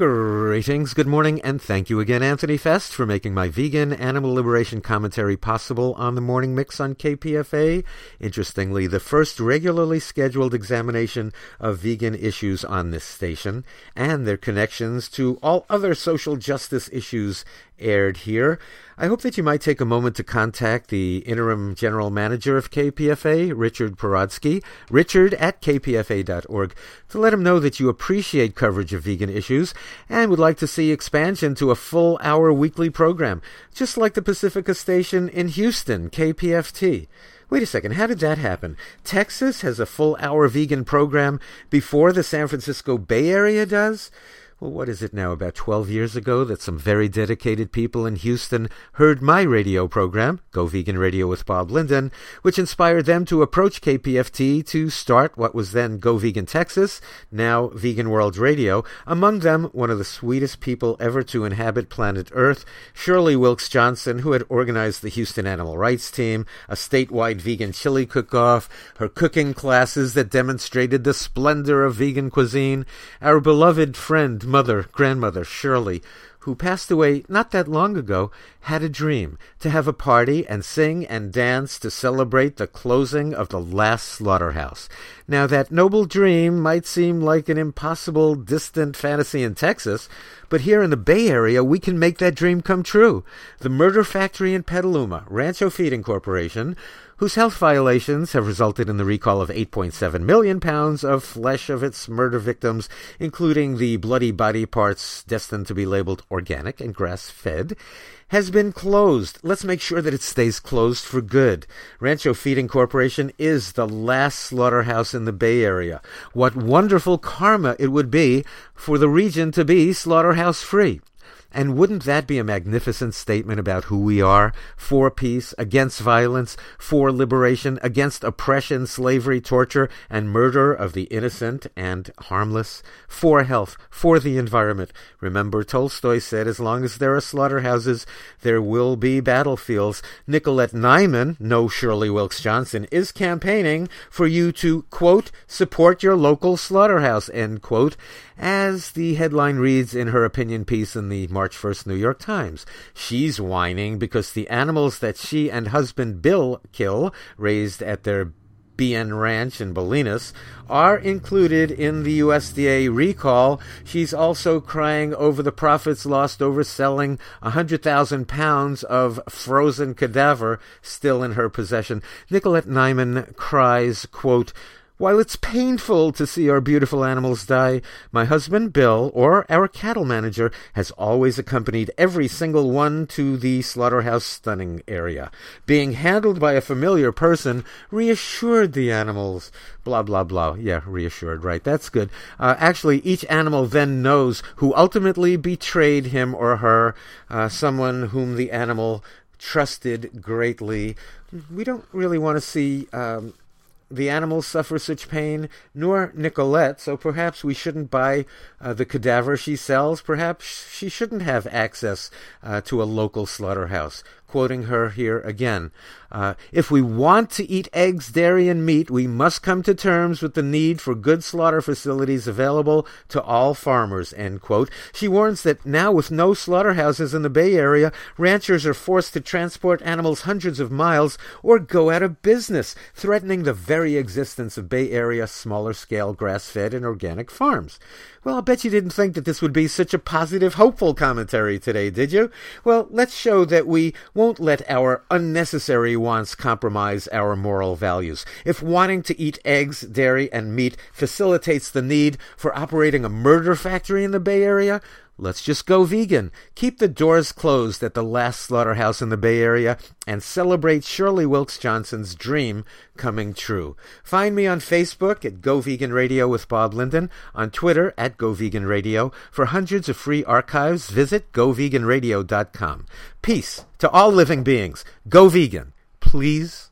Greetings, good morning, and thank you again, Anthony Fest, for making my vegan animal liberation commentary possible on the Morning Mix on KPFA. Interestingly, the first regularly scheduled examination of vegan issues on this station and their connections to all other social justice issues aired here. I hope that you might take a moment to contact the interim general manager of KPFA, Richard Porodsky, richard@kpfa.org, to let him know that you appreciate coverage of vegan issues and would like to see expansion to a full-hour weekly program, just like the Pacifica station in Houston, KPFT. Wait a second, how did that happen? Texas has a full-hour vegan program before the San Francisco Bay Area does? Well, what is it now, about 12 years ago, that some very dedicated people in Houston heard my radio program, Go Vegan Radio with Bob Linden, which inspired them to approach KPFT to start what was then Go Vegan Texas, now Vegan World Radio. Among them, one of the sweetest people ever to inhabit planet Earth, Shirley Wilkes Johnson, who had organized the Houston Animal Rights Team, a statewide vegan chili cook-off, her cooking classes that demonstrated the splendor of vegan cuisine, our beloved friend, grandmother Shirley, who passed away not that long ago, had a dream to have a party and sing and dance to celebrate the closing of the last slaughterhouse. Now, that noble dream might seem like an impossible, distant fantasy in Texas, but here in the Bay Area, we can make that dream come true. The murder factory in Petaluma, Rancho Feeding Corporation, whose health violations have resulted in the recall of 8.7 million pounds of flesh of its murder victims, including the bloody body parts destined to be labeled organic and grass-fed, has been closed. Let's make sure that it stays closed for good. Rancho Feeding Corporation is the last slaughterhouse in the Bay Area. What wonderful karma it would be for the region to be slaughterhouse-free. And wouldn't that be a magnificent statement about who we are? For peace, against violence, for liberation, against oppression, slavery, torture, and murder of the innocent and harmless, for health, for the environment. Remember, Tolstoy said, as long as there are slaughterhouses, there will be battlefields. Nicolette Nyman, no Shirley Wilkes Johnson, is campaigning for you to, quote, support your local slaughterhouse, end quote, as the headline reads in her opinion piece in the March 1st New York Times. She's whining because the animals that she and husband Bill kill, raised at their BN Ranch in Bolinas, are included in the USDA recall. She's also crying over the profits lost over selling 100,000 pounds of frozen cadaver still in her possession. Nicolette Nyman cries, quote, while it's painful to see our beautiful animals die, my husband, Bill, or our cattle manager, has always accompanied every single one to the slaughterhouse stunning area. Being handled by a familiar person reassured the animals. Blah, blah, blah. Yeah, reassured, right. That's good. Actually, each animal then knows who ultimately betrayed him or her, someone whom the animal trusted greatly. We don't really want to see the animals suffer such pain, nor Nicolette, so perhaps we shouldn't buy the cadaver she sells. Perhaps she shouldn't have access to a local slaughterhouse. Quoting her here again, if we want to eat eggs, dairy, and meat, we must come to terms with the need for good slaughter facilities available to all farmers, end quote. She warns that now with no slaughterhouses in the Bay Area, ranchers are forced to transport animals hundreds of miles or go out of business, threatening the very existence of Bay Area smaller-scale grass-fed and organic farms. Well, I'll bet you didn't think that this would be such a positive, hopeful commentary today, did you? Well, let's show that we won't let our unnecessary wants compromise our moral values. If wanting to eat eggs, dairy, and meat facilitates the need for operating a murder factory in the Bay Area, let's just go vegan. Keep the doors closed at the last slaughterhouse in the Bay Area and celebrate Shirley Wilkes Johnson's dream coming true. Find me on Facebook at Go Vegan Radio with Bob Linden, on Twitter at Go Vegan Radio. For hundreds of free archives, visit GoVeganRadio.com. Peace to all living beings. Go vegan, please.